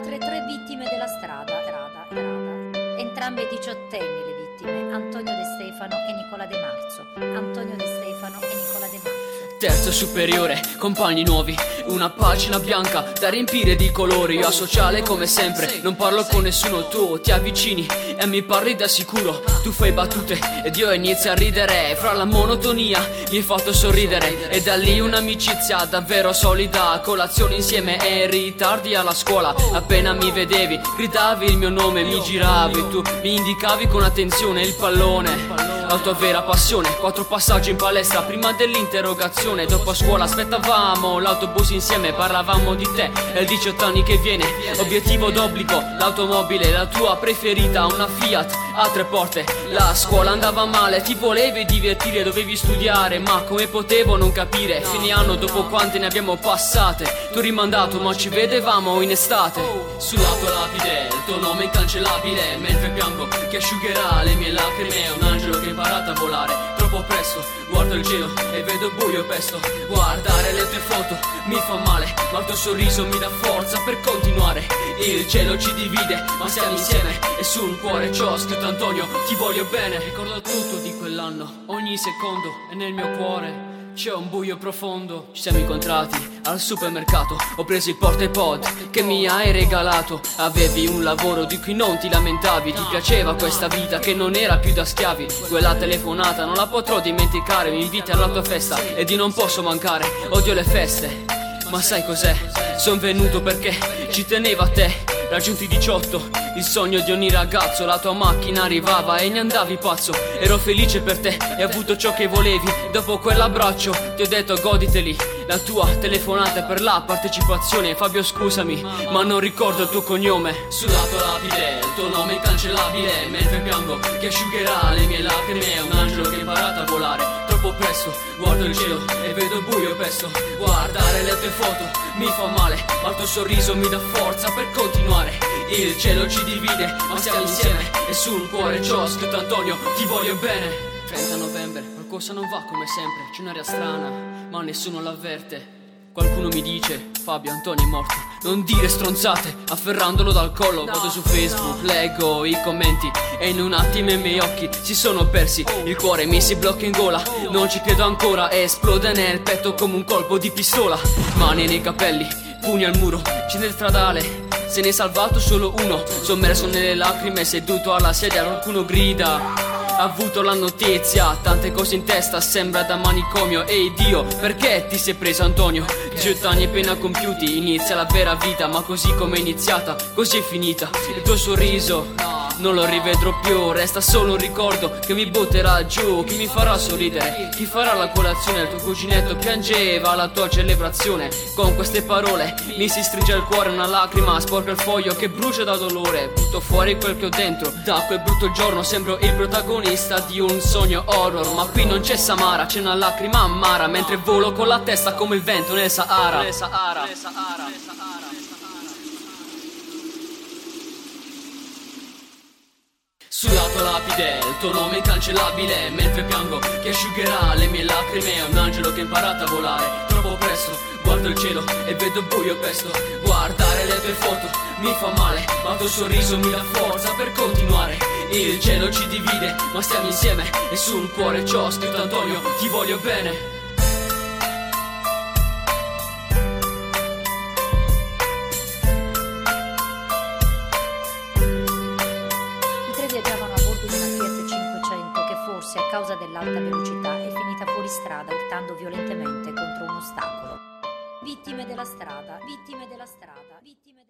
Altre 3 vittime della strada. Entrambe diciottenni le vittime, Antonio De Stefano e Nicola De Marzo. Antonio De Stefano e Nicola De Marzo. Terzo superiore, compagni nuovi, una pagina bianca da riempire di colori. Io a sociale come sempre, non parlo con nessuno. Tu ti avvicini e mi parli da sicuro. Tu fai battute ed io inizio a ridere. Fra la monotonia mi hai fatto sorridere. E da lì un'amicizia davvero solida. Colazione insieme e ritardi alla scuola. Appena mi vedevi, gridavi il mio nome. Mi giravi, tu mi indicavi con attenzione il pallone. La tua vera passione, 4 passaggi in palestra prima dell'interrogazione. Dopo a scuola aspettavamo l'autobus insieme, parlavamo di te e il 18 anni che viene. Obiettivo d'obbligo, l'automobile, la tua preferita, una Fiat a 3 porte. La scuola andava male, ti volevi divertire, dovevi studiare, ma come potevo non capire? Fine anno dopo quante ne abbiamo passate, tu rimandato ma ci vedevamo in estate. Sulla tua lapide, il tuo nome incancellabile, mentre piango che asciugherà le mie lacrime. È un angelo che ha imparato a volare troppo presto. Guardo il cielo e vedo buio pesto. Guardare le tue foto mi fa male, ma il tuo sorriso mi dà forza per continuare. Il cielo ci divide, ma siamo insieme. E sul cuore c'ho scritto Antonio, ti voglio bene. Ricordo tutto di quell'anno, ogni secondo, e nel mio cuore c'è un buio profondo. Ci siamo incontrati al supermercato, ho preso il portapod che mi hai regalato. Avevi un lavoro di cui non ti lamentavi, ti piaceva questa vita che non era più da schiavi. Quella telefonata non la potrò dimenticare, mi inviti alla tua festa ed io non posso mancare. Odio le feste, ma sai cos'è? Son venuto perché ci tenevo a te. Raggiunti 18, il sogno di ogni ragazzo. La tua macchina arrivava e ne andavi pazzo. Ero felice per te, hai avuto ciò che volevi. Dopo quell'abbraccio ti ho detto goditeli. La tua telefonata per la partecipazione. Fabio scusami, ma non ricordo il tuo cognome. Sulla tua lapide, il tuo nome incancellabile, mentre piango che asciugherà le mie lacrime. È un angelo che ha imparato a volare troppo presto. Guardo il cielo e vedo buio pesto. Guardare le tue foto mi fa male, ma il tuo sorriso mi dà forza per continuare. Il cielo ci divide, ma siamo insieme. E sul cuore c'ho scritto Antonio, ti voglio bene. 30 novembre, qualcosa non va come sempre. C'è un'aria strana, ma nessuno l'avverte. Qualcuno mi dice, Fabio, Antonio è morto. Non dire stronzate, afferrandolo dal collo. Vado su Facebook, leggo i commenti e in un attimo i miei occhi si sono persi. Il cuore mi si blocca in gola, non ci credo ancora. E esplode nel petto come un colpo di pistola. Mani nei capelli, pugni al muro, c'è nel stradale. Se ne è salvato solo uno, sommerso nelle lacrime, seduto alla sedia. Qualcuno grida, ha avuto la notizia, tante cose in testa, sembra da manicomio. Ehi Dio, perché ti sei preso Antonio? 18 anni appena compiuti, inizia la vera vita. Ma così come è iniziata, così è finita. Il tuo sorriso non lo rivedrò più, resta solo un ricordo che mi butterà giù. Chi mi farà sorridere? Chi farà la colazione? Il tuo cuginetto piangeva alla tua celebrazione. Con queste parole mi si stringe il cuore, una lacrima sporca il foglio che brucia da dolore. Butto fuori quel che ho dentro, da quel brutto giorno sembro il protagonista di un sogno horror. Ma qui non c'è Samara, c'è una lacrima amara, mentre volo con la testa come il vento nel Sahara. Sulla tua lapide, il tuo nome incancellabile, mentre piango che asciugherà le mie lacrime. È un angelo che ha imparato a volare troppo presto. Guardo il cielo e vedo buio pesto. Guardare le tue foto mi fa male, ma il tuo sorriso mi dà forza per continuare. Il cielo ci divide, ma stiamo insieme. E sul cuore c'ho scritto Antonio, ti voglio bene. Viaggiavano a bordo di una Fiat 500 che forse a causa dell'alta velocità è finita fuori strada urtando violentemente contro un ostacolo. Vittime della strada, vittime della strada, vittime